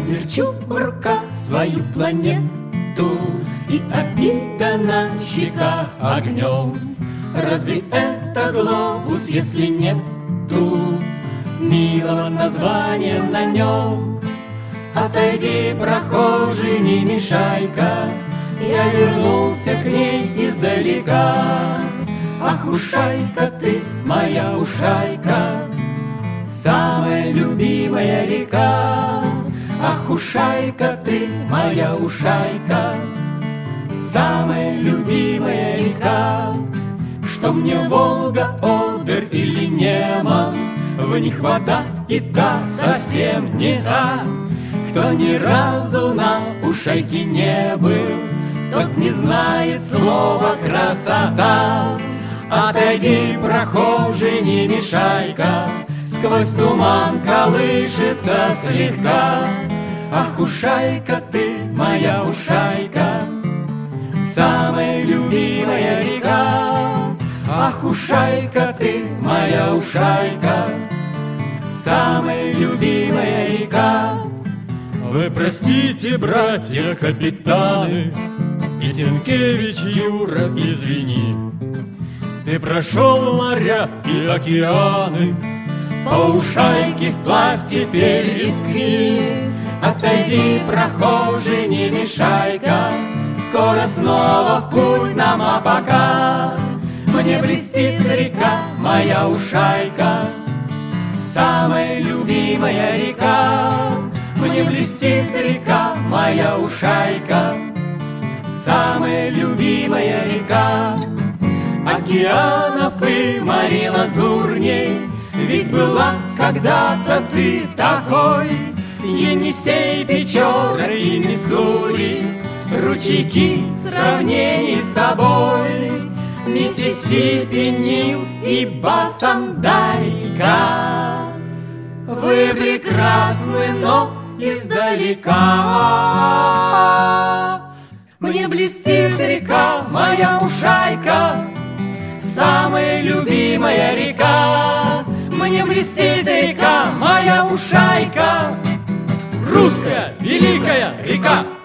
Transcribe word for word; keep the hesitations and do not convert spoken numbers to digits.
верчу в руках свою планету, и обида на щеках огнем. Разве это глобус, если нету милого названия на нем? Отойди, прохожий, не мешай-ка, я вернулся к ней издалека. Ах, ушайка ты, моя ушайка, самая любимая река. Ах, ушайка ты, моя ушайка, самая любимая река. Что мне Волга, Одер или Неман, в них вода и та совсем не та. Кто ни разу на ушайке не был, тот не знает слова красота. Отойди, прохожий, не мешай-ка, сквозь туман колышется слегка. Ах, ушайка ты, моя ушайка, самая любимая река. Ах, ушайка ты, моя ушайка, самая любимая река. Вы простите, братья капитаны, и Зинкевич, Юра, извини. Ты прошел моря и океаны, по ушайке вплавь теперь рискни. Отойди, прохожий, не мешай-ка, скоро снова в путь нам, а пока мне блестит река, моя ушайка, самая любимая река. Мне блестит река, моя ушайка, самая любимая река. Океанов и морей лазурней, ведь была когда-то ты такой. Енисей, Печора и Миссури, ручейки в сравнении с тобой. Миссисипи, Нил и Басандайка, вы прекрасны, но издалека. Мне блестит река, моя ушайка, самая любимая река. Мне блестит река, моя ушайка, русская великая река.